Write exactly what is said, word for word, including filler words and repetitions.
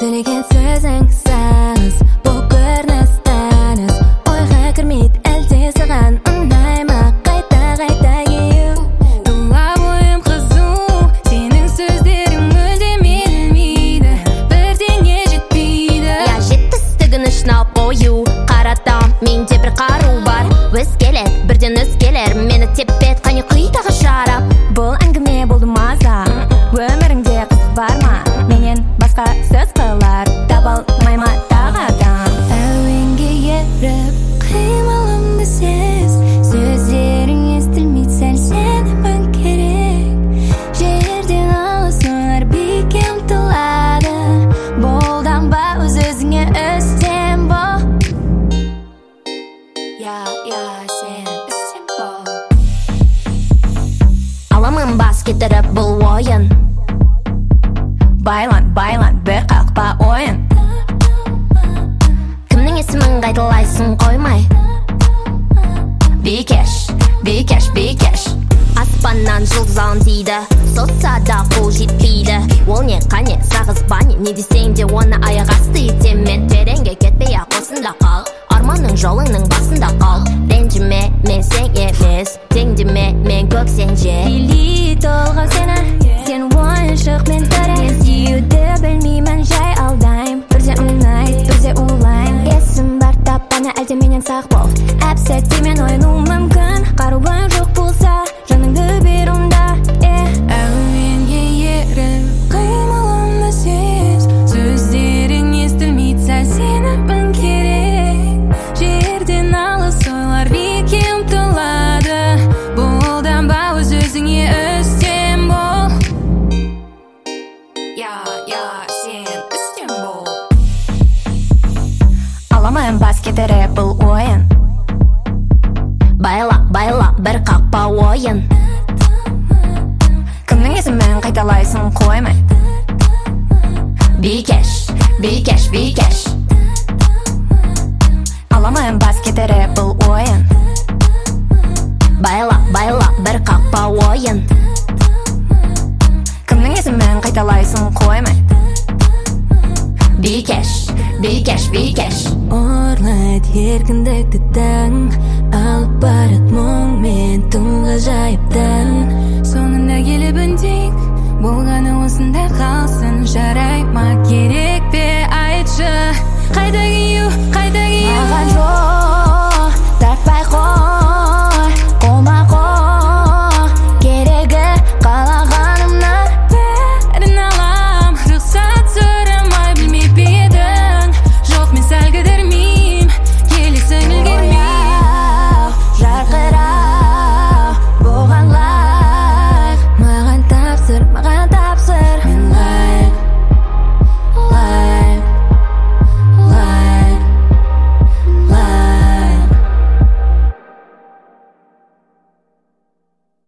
сөйлеген сөзің сағыз, бұл көрініс таныс. Ойға кірмейді әлде саған ұнай ма қайта-қайта кеу. Тұла бойым қызу, сенің сөздерің мүлдем естілмейді, бірдеңе жетпейді. Я жетістігін ішіне қою, қаратам менде бір қару бар. Өз келер, бірден өз келер, мені теппет қане құйтағы шарап. Бұл әңгіме болды маза, өміріңде қыз бар ма? Менен басқа сөз қылар, таба алмай ма тағы адам? Әуенге еріп, қимылымды сез, сөздерің естілмейді, сәл сенімің керек. Жерден алыс ойлар биікке ұмтылады, болданба өз өзіңе үстем бол. Я, я, сен үстем бол. Аламын бас кетіріп бұл ойын, Байлан, байлан, бір қақпа ойын. кімнің есімін қайталайсың қоймай. Бикеш, бикеш, бикеш. Аспаннан жұлдыз алам дейді, соқса да қол жетпейді. Ол не қане сағыз ба не, не десең де оны аяқ асты етемін. Тереңге кетпей ақ осында қал, арманның жолыңның басында қал. Ренжіме, мен сен емес, теңдеме, мен көк сен же. Билей толғау сені, сен ойыншық мен түрі. Мен сүюді білмеймін, жай алдайым, бірде ұнайды, бірде улайым. Есім бар таппаны әлде менен сақ бол, әп сәтте мен ойыну мүмкін. Қаруым жоқ болса, жаныңды бер онда. Әуенге еріп, қимылымды сез, сөздерің естілмейді, сәл сенімің керек. Жерден алыс ойлар биікке ұмтылады, болданба өз өзіңе үстем бол. Я, я, сен үстем бол. Аламын бас кетіріп бұл ойын, Байла, байла, бір қақпа ойын. кімнің есімін қайталайсың қоймай. Бикеш, бикеш, бикеш. Аламын бас кетіріп бұл ойын, Байла, байла, бір қақпа ойын. кімнің есімін қайталайсың қоймай. Бикеш, бикеш, бикеш. Орлайды еркіндікті таң, алып барат мұң мен тұңға жайыптан. Соңында келіп үндейік, болғаны осында қалсын, жарай ма керек пе айтшы. Қайда кию, қайда кию, маған жоқ.